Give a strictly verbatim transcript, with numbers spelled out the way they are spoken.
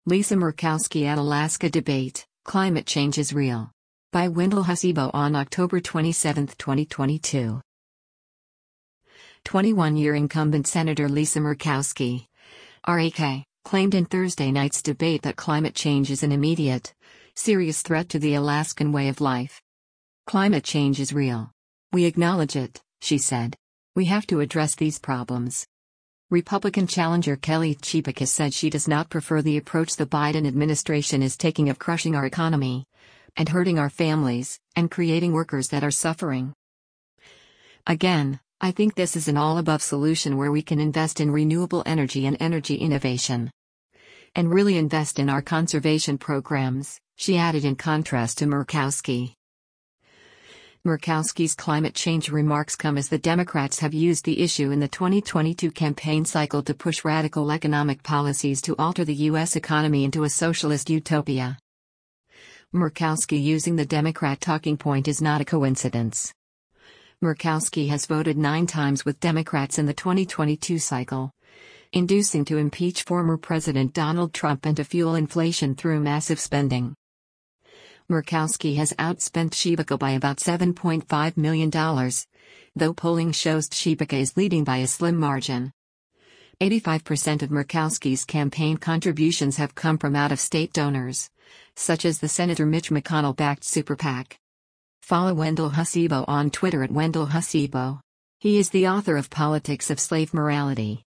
Lisa Murkowski at Alaska debate, Climate Change is Real. By Wendell Hasibo on October twenty-seventh, twenty twenty-two. twenty-one-year incumbent Senator Lisa Murkowski, R A K, claimed in Thursday night's debate that climate change is an immediate, serious threat to the Alaskan way of life. Climate change is real. We acknowledge it, she said. We have to address these problems. Republican challenger Kelly Tshibaka said she does not prefer the approach the Biden administration is taking of crushing our economy and hurting our families and creating workers that are suffering. Again, I think this is an all-above solution where we can invest in renewable energy and energy innovation. And really invest in our conservation programs, she added in contrast to Murkowski. Murkowski's climate change remarks come as the Democrats have used the issue in the twenty twenty-two campaign cycle to push radical economic policies to alter the U S economy into a socialist utopia. Murkowski using the Democrat talking point is not a coincidence. Murkowski has voted nine times with Democrats in the twenty twenty-two cycle, inducing to impeach former President Donald Trump and to fuel inflation through massive spending. Murkowski has outspent Tshibaka by about seven point five million dollars, though polling shows Tshibaka is leading by a slim margin. eighty-five percent of Murkowski's campaign contributions have come from out-of-state donors, such as the Senator Mitch McConnell-backed Super PAC. Follow Wendell Hasibo on Twitter at Wendell Hasibo. He is the author of Politics of Slave Morality.